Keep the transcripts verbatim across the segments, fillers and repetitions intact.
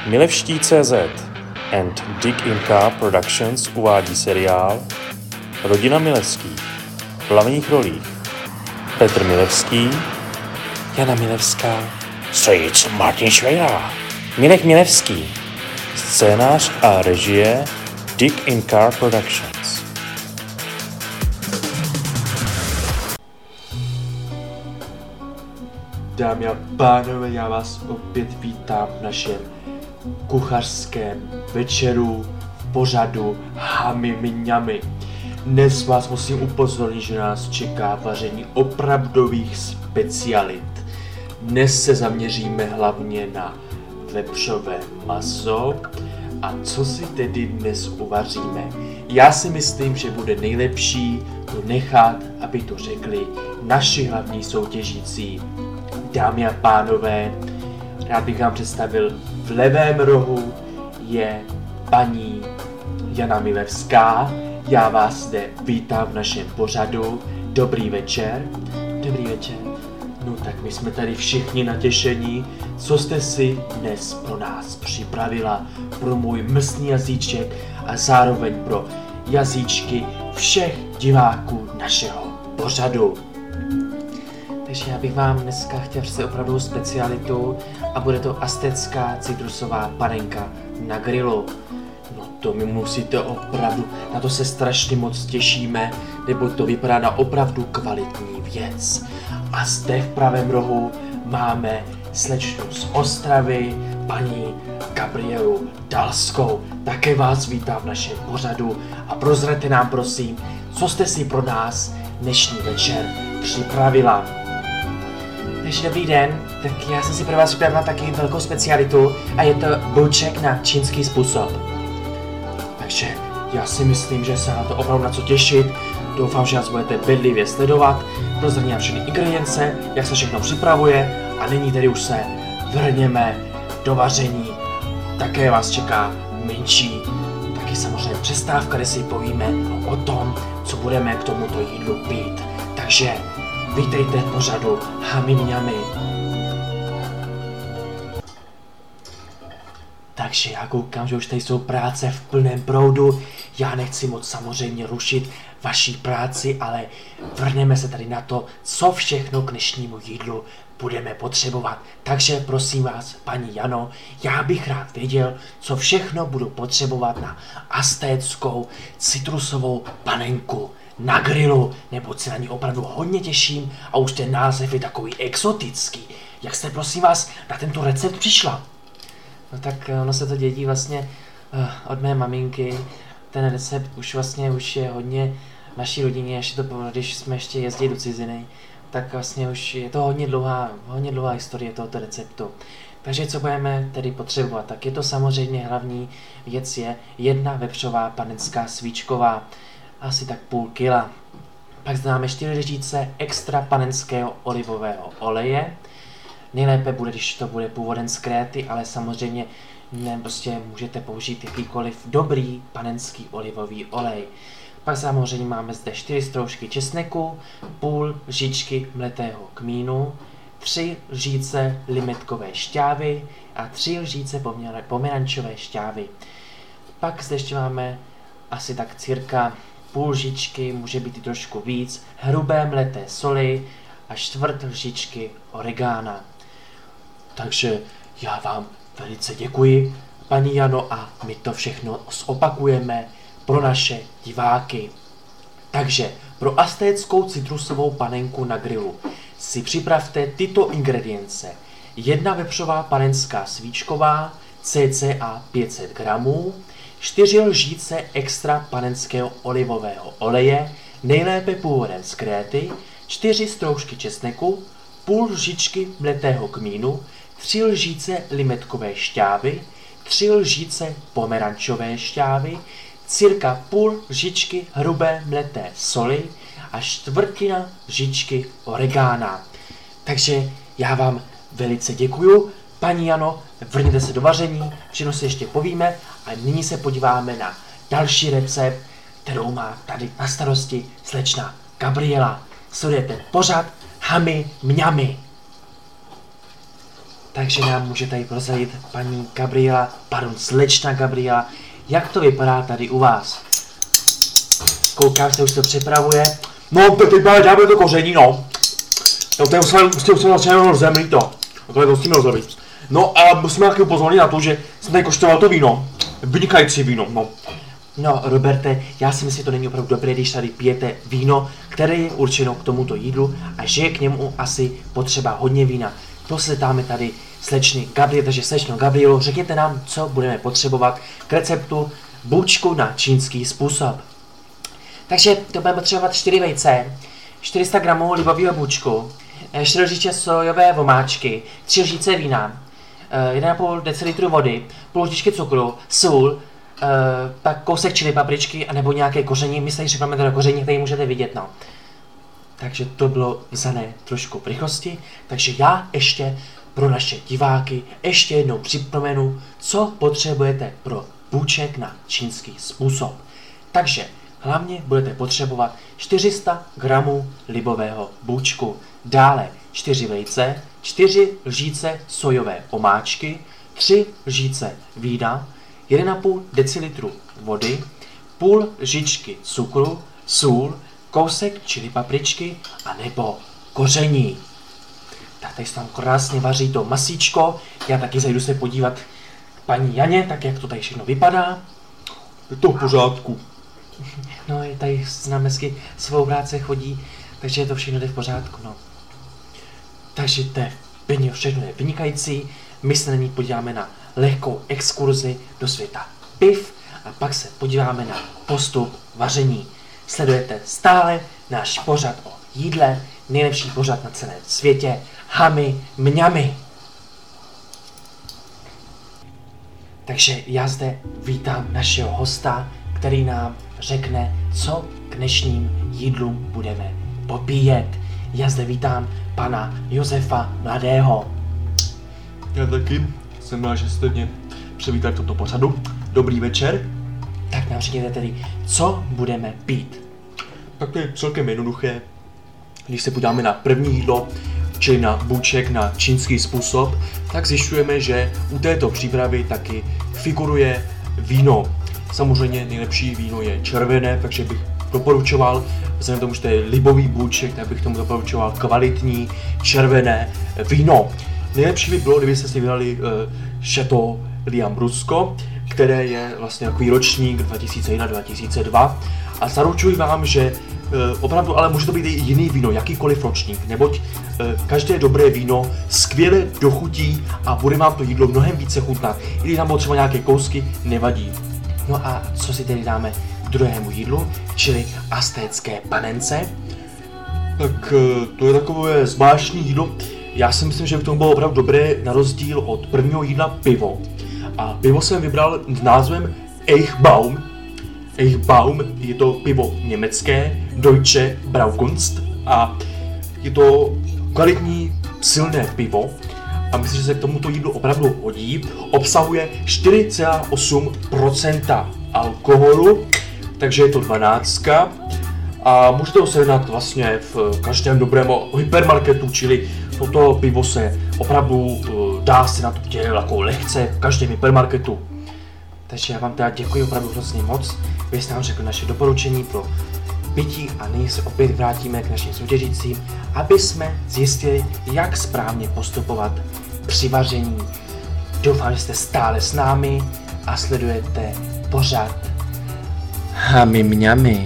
Milevští tečka cé zet and Dig Inka Productions uvádí seriál Rodina Milevských. V hlavních rolích Petr Milevský, Jana Milevská, strýc Martin Švejra, Mirek Milevský, scénář a režie Dig Inka Productions. Dámy a pánové, já vás opět vítám v našem kuchařském večeru v pořadu Hami Mňami. Dnes vás musím upozornit, že nás čeká vaření opravdových specialit. Dnes se zaměříme hlavně na vepřové maso. A co si tedy dnes uvaříme? Já si myslím, že bude nejlepší to nechat, aby to řekli naši hlavní soutěžící. Dámy a pánové, rád bych vám představil, v levém rohu je paní Jana Milevská. Já vás zde vítám v našem pořadu. Dobrý večer. Dobrý večer. No tak my jsme tady všichni natěšení. Co jste si dnes pro nás připravila, pro můj mlsný jazyček a zároveň pro jazyčky všech diváků našeho pořadu? Takže já bych vám dneska chtěl přece opravdu specialitu a bude to aztécká citrusová panenka na grilu. No to mi musíte opravdu, na to se strašně moc těšíme, nebo to vypadá na opravdu kvalitní věc. A zde v pravém rohu máme slečnu z Ostravy, paní Gabrielu Dalskou. Také vás vítám v našem pořadu a prozraďte nám prosím, co jste si pro nás dnešní večer připravila. Takže dobrý den, tak já jsem si pro vás připravila taky velkou specialitu a je to bulček na čínský způsob. Takže já si myslím, že se na to opravdu na co těšit. Doufám, že nás budete bedlivě sledovat, prozradím všechny ingredience, jak se všechno připravuje a nyní tedy už se vrhneme do vaření. Také vás čeká menší, taky samozřejmě přestávka, kde si povíme o tom, co budeme k tomuto jídlu pít. Takže vítejte v pořadu Hami Mňami. Takže já koukám, že už tady jsou práce v plném proudu. Já nechci moc samozřejmě rušit vaší práci, ale vrhneme se tady na to, co všechno k dnešnímu jídlu budeme potřebovat. Takže prosím vás, paní Jano, já bych rád věděl, co všechno budu potřebovat na aztéckou citrusovou panenku na grilu, neboť se na ní opravdu hodně těším a už ten název je takový exotický. Jak jste prosím vás na tento recept přišla? No tak ono se to dědí vlastně uh, od mé maminky. Ten recept už vlastně už je hodně v naší rodině, ještě to, když jsme ještě jezdili do ciziny, tak vlastně už je to hodně dlouhá, hodně dlouhá historie tohoto receptu. Takže co budeme tedy potřebovat? Tak je to samozřejmě hlavní věc je jedna vepřová panenská svíčková, asi tak půl kila. Pak zde máme čtyři lžíce extra panenského olivového oleje. Nejlépe bude, když to bude původem z Kréty, ale samozřejmě ne, prostě můžete použít jakýkoliv dobrý panenský olivový olej. Pak samozřejmě máme zde čtyři stroužky česneku, půl lžičky mletého kmínu, tři lžíce limetkové šťávy a tři lžíce pomerančové šťávy. Pak zde ještě máme asi tak cirka půl lžičky, může být i trošku víc, hrubé mleté soli a čtvrt lžičky oregána. Takže já vám velice děkuji, paní Jano, a my to všechno zopakujeme pro naše diváky. Takže pro aztéckou citrusovou panenku na grilu si připravte tyto ingredience. Jedna vepřová panenská svíčková, cca pět set gramů, čtyři lžíce extra panenského olivového oleje, nejlépe původem z Kréty, čtyři stroužky česneku, půl lžičky mletého kmínu, tři lžíce limetkové šťávy, tři lžíce pomerančové šťávy, cirka půl lžičky hrubé mleté soli a čtvrtina lžičky oregána. Takže já vám velice děkuju. Paní Jano, vrněte se do vaření, všechno si ještě povíme a nyní se podíváme na další recept, kterou má tady na starosti slečna Gabriela. Sledujete pořad Hami Mňami. Takže nám může tady prozradit paní Gabriela, pardon, slečna Gabriela, jak to vypadá tady u vás. Koukám, že už to připravuje. No, teď dáme to koření, no. No, to je musím začít rozemlít to. Takhle to musíme rozemlít. No a musíme taky upozornit na to, že jsem tady koštoval to víno. Vynikající víno, no. No, Roberte, já si myslím, že to není opravdu dobré, když tady pijete víno, které je určeno k tomuto jídlu a že je k němu asi potřeba hodně vína. To se dáme tady slečny Gabriel, takže slečno Gabrielo, řekněte nám, co budeme potřebovat k receptu bůčku na čínský způsob. Takže to budeme potřebovat čtyři vejce, čtyři sta gramů libového bůčku, čtyři lžičky sojové vomáčky, tři lžičky vína, jedna a půl decilitru vody, půl lžičky cukru, sůl, pak kousek čili papričky anebo nějaké koření, my se řekneme teda koření, které můžete vidět, no. Takže to bylo vzané trošku v rychlosti, takže já ještě pro naše diváky ještě jednou připomenu, co potřebujete pro bůček na čínský způsob. Takže hlavně budete potřebovat čtyři sta gramů libového bůčku, dále čtyři vejce, čtyři lžíce sojové omáčky, tři lžíce vína, jedna a půl decilitru vody, půl lžičky cukru, sůl, kousek čili papričky a nebo koření. Tak tady se tam krásně vaří to masíčko, já taky zajdu se podívat k paní Janě, tak jak to tady všechno vypadá. Je to v pořádku. No, je tady s námi hezky svou práce chodí, takže to všechno jde v pořádku, no. Takže to je pěkně, všechno je vynikající, my se na ní podíváme na lehkou exkurzi do světa piv a pak se podíváme na postup vaření. Sledujete stále náš pořad o jídle, nejlepší pořad na celém světě, Hamy Mňamy. Takže já zde vítám našeho hosta, který nám řekne, co k dnešním jídlům budeme popíjet. Já zde vítám pana Josefa Mladého. Já taky jsem rád, že jste mě přivítali v tomto pořadu. Dobrý večer. Tak nám řekněte tedy, co budeme pít. Tak to je celkem jednoduché. Když se podíváme na první jídlo, čili na bůček na čínský způsob, tak zjišťujeme, že u této přípravy taky figuruje víno. Samozřejmě nejlepší víno je červené, takže bych doporučoval, vzhledem tomu, že to je libový bůček, tak bych tomu doporučoval kvalitní červené víno. Nejlepší by bylo, kdybyste si vybrali uh, Chateau Liambrusco, které je vlastně takový ročník dva tisíce jedna dva tisíce dva a zaručuji vám, že uh, opravdu, ale může to být i jiný víno, jakýkoliv ročník, neboť uh, každé dobré víno skvěle dochutí a bude vám to jídlo mnohem více chutnat. I když tam bylo třeba nějaké kousky, nevadí. No a co si tedy dáme k druhému jídlu, čili aztécké panence? Tak uh, to je takové zvláštní jídlo. Já si myslím, že by to bylo opravdu dobré na rozdíl od prvního jídla pivo. A pivo jsem vybral s názvem Eichbaum. Eichbaum je to pivo německé, Deutsche Braukunst a je to kvalitní, silné pivo a myslím, že se k tomuto jídlu opravdu hodí. Obsahuje čtyři celá osm procenta alkoholu, takže je to dvanáctka. A můžete ho sehnat vlastně v každém dobrém hypermarketu, čili toto pivo se opravdu dá se na to dělat jako lehce v každém hypermarketu. Takže já vám teda děkuji opravdu hrozně moc, vy jste nám řekli naše doporučení pro pití a nyní se opět vrátíme k našim soutěžícím, aby jsme zjistili, jak správně postupovat při vaření. Doufám, že jste stále s námi a sledujete pořad Hamy Mňamy.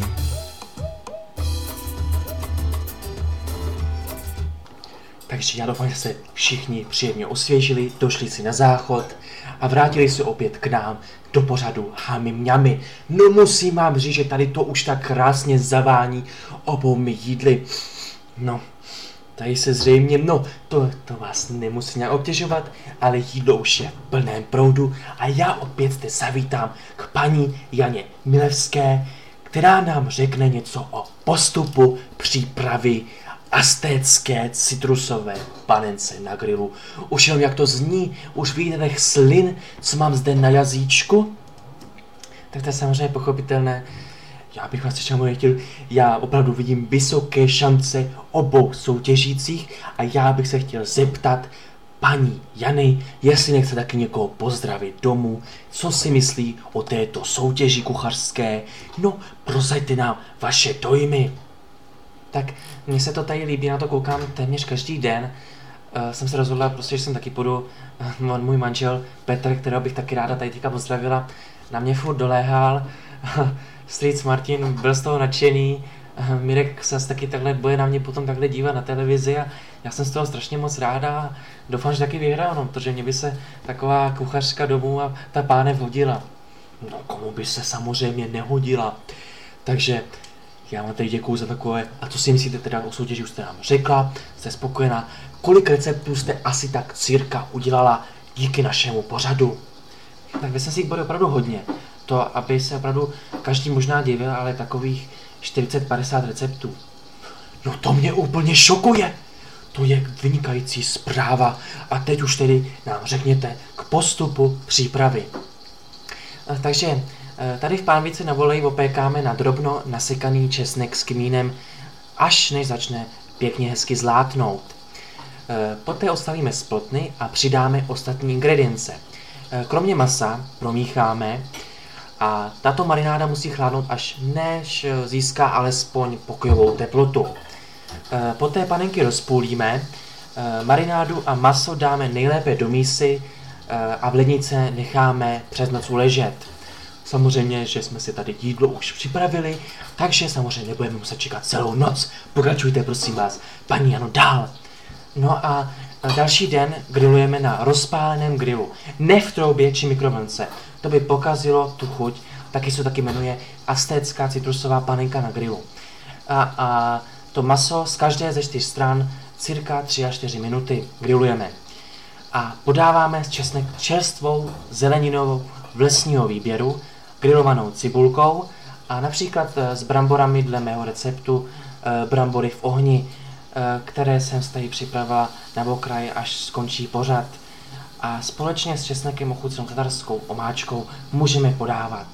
Takže já doufám, že se všichni příjemně osvěžili, došli si na záchod a vrátili se opět k nám do pořadu Hamy Mňamy. No musím vám říct, že tady to už tak krásně zavání oboumi jídly. No, tady se zřejmě, no, to, to vás nemusí nějak obtěžovat, ale jídlo už je v plném proudu a já opět zde zavítám k paní Janě Milevské, která nám řekne něco o postupu přípravy aztécké citrusové panence na grilu. Už jenom jak to zní, už vidíte těch slin, co mám zde na jazyčku. Tak to je samozřejmě pochopitelné. Já bych vás ještě chtěl, já opravdu vidím vysoké šance obou soutěžících a já bych se chtěl zeptat paní Jany, jestli nechce taky někoho pozdravit domů, co si myslí o této soutěži kuchařské. No, prosaďte nám vaše dojmy. Tak mně se to tady líbí, na to koukám téměř každý den. Uh, jsem se rozhodla prostě, že jsem taky půjdu. Uh, můj manžel Petr, kterého bych taky ráda tady teďka pozdravila, na mě furt doléhal. Strýc Martin byl z toho nadšený. Uh, Mirek se taky takhle bude na mě potom takhle dívat na televizi a já jsem z toho strašně moc ráda. Doufám, že taky vyhrál, no, protože mě by se taková kuchařka domů a ta pánev hodila. No, komu by se samozřejmě nehodila. Takže já vám tady děkuju za takové. A co si myslíte teda o soutěži, už jste nám řekla, jste spokojená. Kolik receptů jste asi tak cirka udělala díky našemu pořadu? Tak výsledek bude opravdu hodně. To, aby se opravdu každý možná divil, ale takových čtyřicet padesát receptů. No to mě úplně šokuje. To je vynikající zpráva. A teď už tedy nám řekněte k postupu přípravy. Takže tady v pánvici na voleji opékáme na drobno nasekaný česnek s kmínem, až než začne pěkně hezky zlátnout. Poté odstavíme splotny a přidáme ostatní ingredience. Kromě masa promícháme a tato marináda musí chladnout, až než získá alespoň pokojovou teplotu. Poté panenky rozpůlíme, marinádu a maso dáme nejlépe do mísy a v lednici necháme přes noc uležet. Samozřejmě, že jsme si tady jídlo už připravili, takže samozřejmě nebudeme muset čekat celou noc. Pokračujte, prosím vás, paní Jano, dál. No a další den grillujeme na rozpáleném grilu, ne v troubě či mikrovlnce. To by pokazilo tu chuť, taky se to taky jmenuje aztécká citrusová panenka na grilu. A, a to maso z každé ze čtyř stran cirka tři až čtyři minuty grillujeme. A podáváme s česnek čerstvou zeleninovou v lesního výběru, grilovanou cibulkou a například s bramborami dle mého receptu brambory v ohni, které jsem tady připravila na okraji, až skončí pořad. A společně s česnekem ochucenou tatarskou omáčkou můžeme podávat.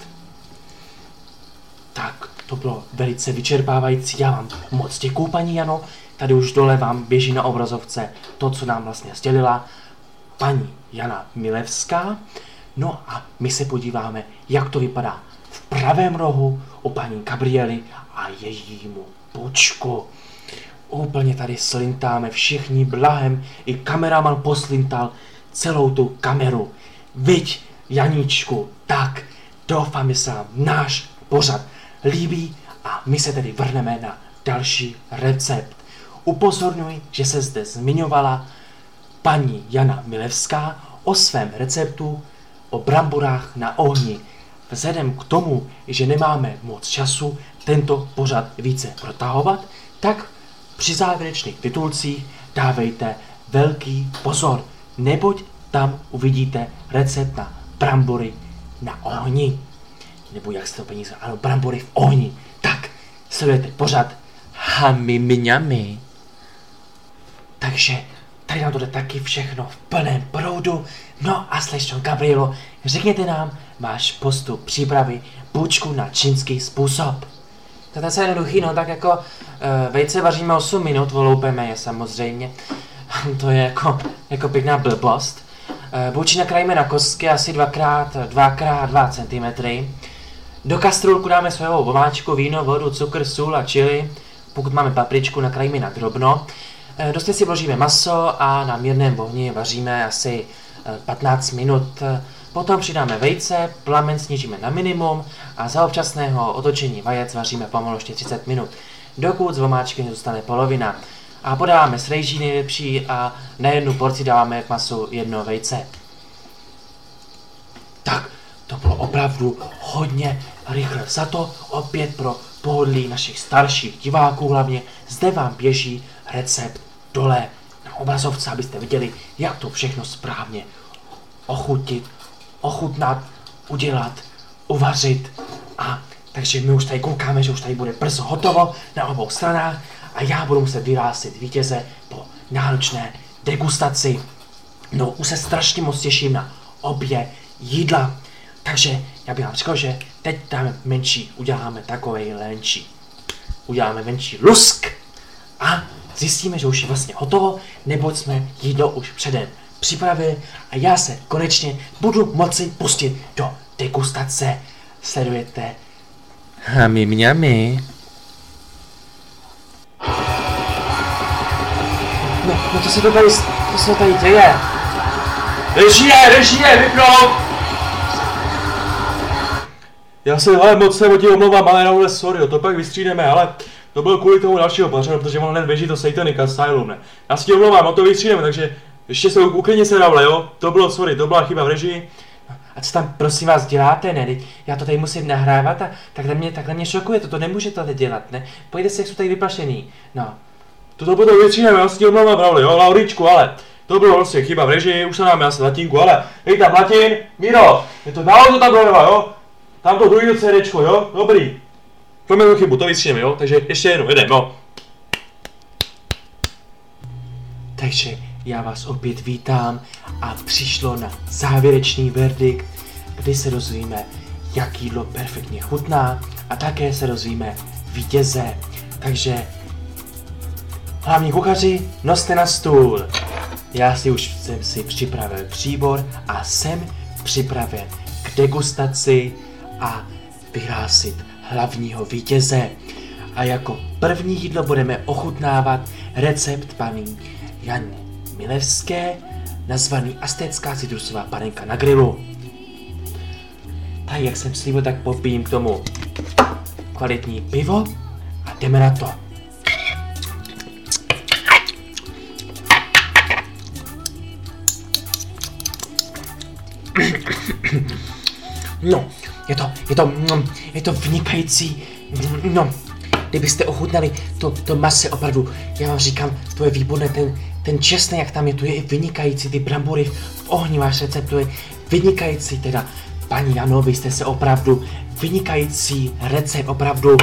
Tak, to bylo velice vyčerpávající. Já vám moc děkuju, paní Jano. Tady už dole vám běží na obrazovce to, co nám vlastně sdělila paní Jana Milevská. No a my se podíváme, jak to vypadá v pravém rohu u paní Gabriely a jejímu Bučku. Úplně tady slintáme všichni blahem, i kameraman poslintal celou tu kameru. Viď, Janíčku, tak doufám, že se vám náš pořad líbí a my se tedy vrhneme na další recept. Upozorňuji, že se zde zmiňovala paní Jana Milevská o svém receptu o bramborách na ohni. Vzhledem k tomu, že nemáme moc času tento pořad více protahovat, tak při závěrečných titulcích dávejte velký pozor, neboť tam uvidíte recept na brambory na ohni. Nebo jak se to peníze, ano, brambory v ohni. Tak, sledujete pořad Hami Mňami. Takže tady nám to jde taky všechno v plném proudu. No a slečno Gabrielo, řekněte nám váš postup přípravy bučku na čínský způsob. To je docela jednoduchý, no tak jako uh, vejce vaříme osm minut, oloupeme je samozřejmě. To je jako, jako pěkná blbost. Uh, buči nakrájíme na kostky asi dvakrát dvakrát dva centimetry. Do kastrůlku dáme sojovou omáčku, víno, vodu, cukr, sůl a chili. Pokud máme papričku, nakrájíme na drobno. Uh, do stěsi vložíme maso a na mírném ohni vaříme asi uh, patnáct minut. Potom přidáme vejce, plamen snížíme na minimum a za občasného otočení vajec vaříme pomalu ještě třicet minut, dokud z omáčky nezůstane polovina. A podáváme s rejží nejlepší a na jednu porci dáváme k masu jedno vejce. Tak, to bylo opravdu hodně rychle vzato, opět pro pohodlí našich starších diváků hlavně. Zde vám běží recept dole na obrazovce, abyste viděli, jak to všechno správně ochutit, ochutnat, udělat, uvařit. A takže my už tady koukáme, že už tady bude brzo hotovo na obou stranách a já budu muset vyhlásit vítěze po náročné degustaci. No, už se strašně moc těším na obě jídla. Takže já bych vám řekl, že teď dáme menší, uděláme takovej menší. Uděláme menší lusk a zjistíme, že už je vlastně hotovo, neboť jsme jídlo už předem připravil a já se konečně budu moci pustit do degustace. Sledujete Hami mňami. No, no to se to tady, to se to tady děje. Režie, režie, vypnout! Já se ale moc se o ti omlouvám, ale na sorry, jo, to pak vystřídeme, ale to bylo kvůli tomu dalšího pařadu, protože on hned běží to Satanic Asylum, ne? Já si ti omlouvám, no to vystřídeme, takže ještě se uklidně se Ravle, jo? To bylo, sorry, to byla chyba v režii. A co tam prosím vás děláte, ne? Já to tady musím nahrávat a takhle mě, takhle mě šokuje, to, to nemůžete tady dělat, ne? Pojďte si, jak jsou tady vyplašený, no. To to potom vystřídeme, já si ti omlouvám, Ravle, jo, Lauričku, ale to bylo vlastně chyba v režii, už se nám asi latínku, ale hej tam latin, Miro, je to dál to tam doleva, jo? Tam to druhý CDčko, jo? Dobrý. To měl chybu, to vystřídeme, jo? Takže ještě jednou, jedem, no. Takže já vás opět vítám a přišlo na závěrečný verdikt, kdy se dozvíme, jak jídlo perfektně chutná a také se dozvíme vítěze. Takže hlavní kuchaři, noste na stůl. Já si už jsem si připravil příbor a jsem připraven k degustaci a vyhlásit hlavního vítěze. A jako první jídlo budeme ochutnávat recept paní Jany Milevské, nazvaný aztécká citrusová panenka na grilu. Tak jak jsem slíbil, tak popijím k tomu kvalitní pivo a jdeme na to. No, je to, je to, je to vynikající, no, kdybyste ochutnali to, to maso opravdu, já vám říkám, to je výborné, ten, ten česnek, jak tam je, to je i vynikající, ty brambory v ohni, váš recept, to je vynikající, teda, paní Jano, vy jste se opravdu, vynikající recept, opravdu,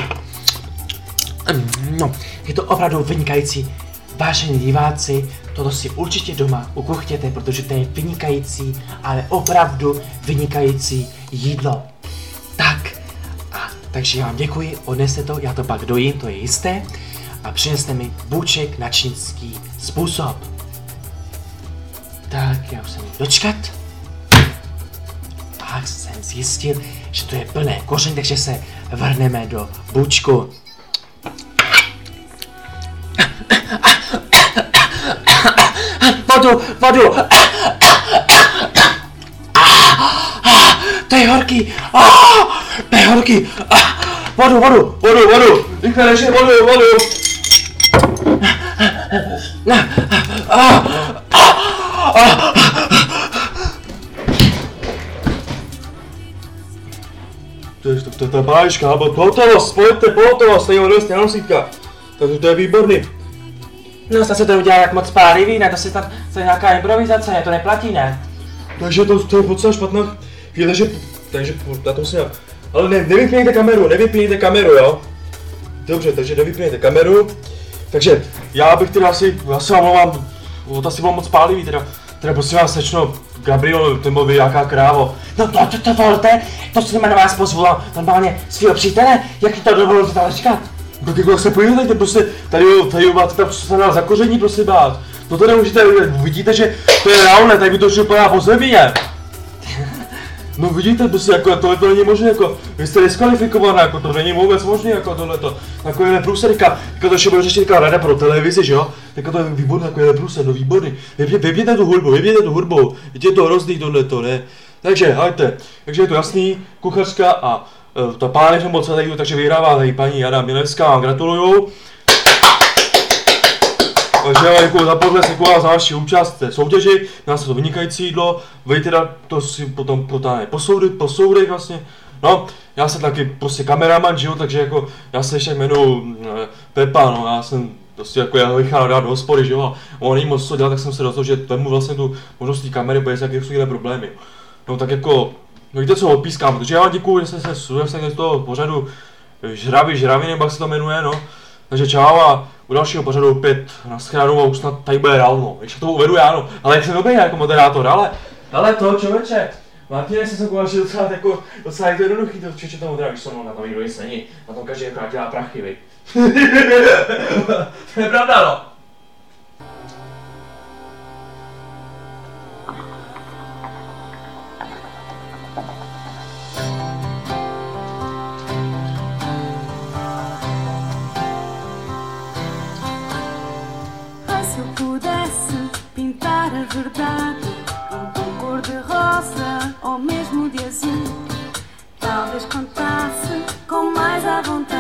no, je to opravdu vynikající, vážení diváci, toto si určitě doma ukuchtěte, protože to je vynikající, ale opravdu vynikající jídlo. Tak, a takže já vám děkuji, odneste to, já to pak dojím, to je jisté, a přineste mi bůček na čínský způsob. Tak, já už jsem dočkat. A jsem zjistil, že to je plné koření, takže se vrhneme do bůčku. Vodu, vodu! To je horký! To je horký! Vodu, vodu! Vodu, vodu! Rychle než vodu, vodu! To je to, ta báječka, alebo pohotovost, pojďte, pohotovost, tady odvést nenosítka. Takže to je výborný. No, zase to udělá jak moc pálivý, ne? To si tam, to je nějaká improvizace, ne? To neplatí, ne? Takže to, to je docela špatná chvíle, takže, takže, na to si ale ne, nevypnějte kameru, nevypnějte kameru, jo? Dobře, takže nevypnějte kameru. Takže já bych teda asi, já se vám omlouvám, to asi bylo moc pálivý, teda, teda prosím vás sečno, Gabriel, to byl vy, jaká krávo. No to, to, to volte, to si na vás pozvolal normálně svýho přítele, jak ti to dovolil to říkat? Tak jako se podívejte, prostě tady, tady máte tam co se dá za koření, prosím vás. No to nemůžete udělat, vidíte, že to je reálné, tady by to šuplá po zemi, ne? No vidíte, prostě jako tohle to není možné, jako vy jste diskvalifikovaná, jako to není vůbec možné, jako tohleto. Jako je průserka, jako to ještě bude řešit rada pro televizi, že jo? Jako to je výborné, jako je průser, no výborný. Vypněte tu hudbu, vypněte tu hudbu, je to hrozný tohleto, ne? Takže, hajte, takže je to jasný, kuchařka a uh, ta pánež moc tady, takže vyhrává tady paní Jana Milevská, vám gratuluju. Takže já vám děkuji za potlesk, děkuji za vaši účast v té soutěži, nás to vynikající jídlo, vy teda to si potom potáhne po soudech, po soudech vlastně. No, já jsem taky prostě kameraman, že jo, takže jako já se ještě jmenuji Pepa, no, já jsem prostě jako já ho vycházím dát do hospody, že jo, a on není moc co dělat, tak jsem se rozhodl, že vemu vlastně tu možnost té kamery, protože jaké jsou jiné problémy. No tak jako, no víte co, odpískám, protože já vám děkuji, že jste se zúčastnili z toho pořadu Žravý žravý, nebo jak se to jmenuje, no. Takže čau a u dalšího pořadu opět naschledanou a už snad tady bude reálno. Ještě to uvedu já, no. Ale jak jsem dobrý jako moderátor, ale... Ale to, člověče, Martine, jsem se koukal, že docela, jako, docela je to jednoduchý, to člověče to moderá, víš co, no, na tom nikdo nic není. Na tom každý akorát dělá prachy, vy. To je pravda, no. Ai, se eu pudesse pintar a verdade com cor de rosa ou mesmo de azul, talvez contasse com mais à vontade